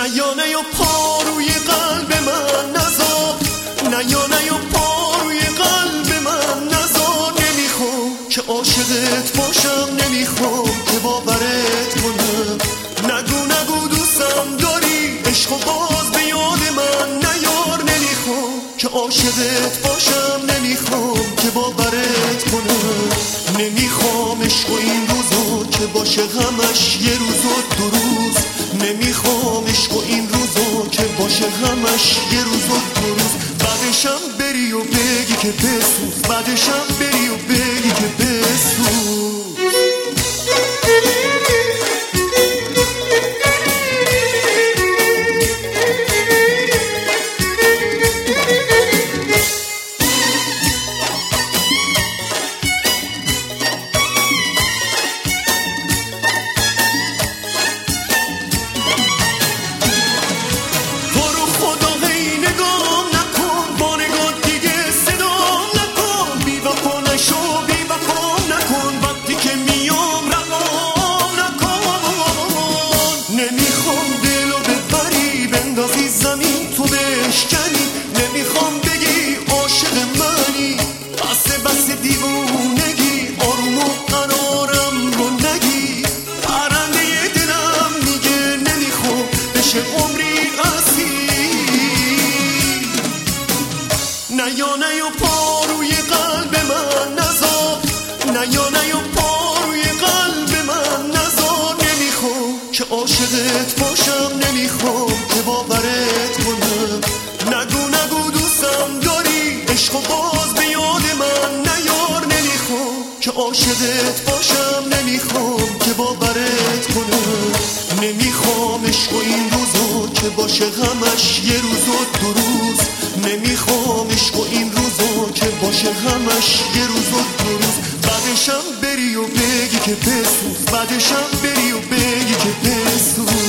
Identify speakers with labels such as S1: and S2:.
S1: نه و پا روی قلب من نذار، نه و پا روی قلب من نذار. نمیخوام که عاشقت باشم، نمیخوام که باورت کنم. نگو دوستم داری، عشق و باز به یاد من نیار. نمیخوام که عاشقت باشم، نمیخوام که باورت کنم. نمیخوام عشق و این روزا که باشه همش یه روز و دو روز. نمیخوام عشق و این روزا که باشه همش یه روز و دو روز. بعدشم بری و بگی که بسوز، بعدشم بری و بگی که بسوز. نمیخوام بگی عاشق منی، بس دیوونگی، آروم و قرارم رو نگی. پرنده دلم میگه نمیخوام بشه عمری اسیر. نه و پا روی قلب من نذار، نه و پا روی قلب من نذار. نمیخوام که عاشقت باشم، نمیخوام که باورت کنم. نگو دوستم داری، عشق و باز به یاد من نیار. نمیخوام که عاشقت باشم، نمیخوام که باورت کنم. نمیخوام عشق و این روزا که باشه همش یه روز و دو روز. نمیخوام عشق و این روزا که باشه همش یه روز و دو روز. بعدشم بری و بگی که بسوز، بعدشم بری و بگی که بسوز.